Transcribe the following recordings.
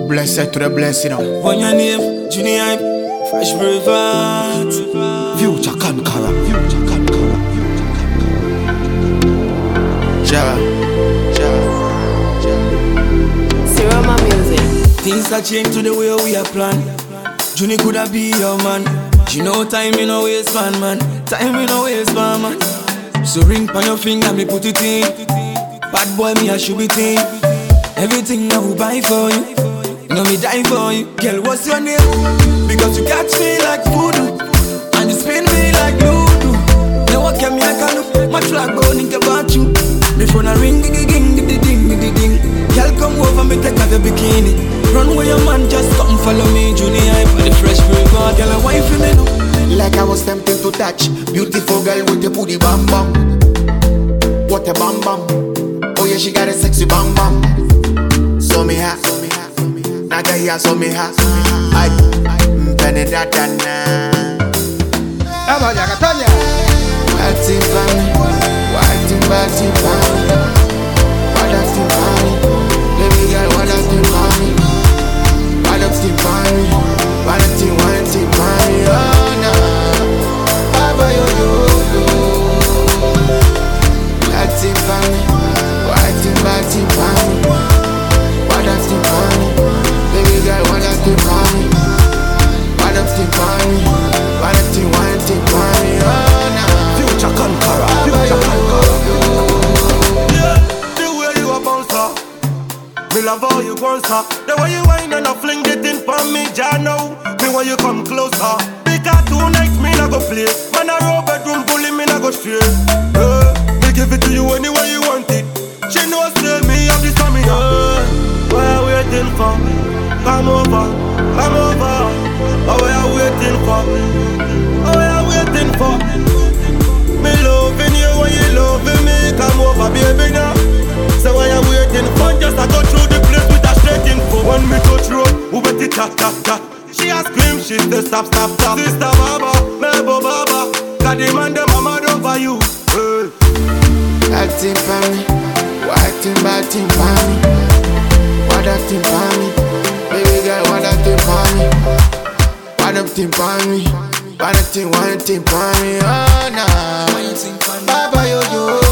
blessed to the blessing. When your name, Junior Hype, Fresh Brevet, Future Conqueror, Future Conqueror, Future Conqueror. Ja. Siroma Music. Things are changed to the way we are planned. Junior coulda be your man. You know time in no waste man. Time in no waste man. So ring on your finger, me put it in. Bad boy, me I should be thin. Everything I will buy for you. You know me die for you. Girl, what's your name? Because you catch me like voodoo, and you spin me like voodoo. Now what can me I can do? My flag burning about you. Me phone a ring, ding ding ding ding ding ding. Girl, come over me take off your bikini. Run where your man, just come follow me. Junior Hype for the Fresh Brevet. Girl, a wife for me now. Like I was tempted to touch. Beautiful girl with the booty bam bam. What a bam bam. Oh yeah, she got a sexy bam bam. So me ha, naga ya so me ha. Ay, penny that na. Aba ya katanya. Waiting for me, waiting for me. What a thing for me, baby girl, what a thing for me. What a thing for me, what a thing for me. Oh no, Baba yo. Waiting for me, waiting for me. What a thing for me, baby girl, what a thing for me. What a thing for me, what a thing for me. Oh no, Future Conqueror, Future Conqueror. Yeah, the way you a bouncer, me love how you bouncer. The way you whine and a fling it in for me, ja know. Me when you come closer, because tonight me not go play. Man a row bedroom bully, me not go straight. Me give it to you any way you want it. She knows say me have the stamina. What you waiting for? Come over, come over. What you waiting for? What you waiting for? Me loving you when you loving me. Come over, baby now. So what you waiting for? Just I go through the place with a straight info. When me touch road, who bet it chat. She a scream, she say stop. Sister Baba, Mebo Baba, got the man the mama over you. Acting for me, waiting for me. What a thing for me, baby girl, what a thing for me. What a thing for me, what a thing for me. Oh no, Baba yo.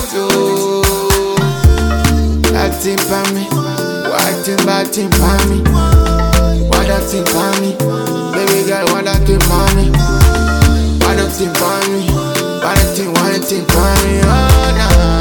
Acting for me, waiting for me. What a thing for me, baby girl, what a thing for me. What a thing for me, what a thing for me. Oh no.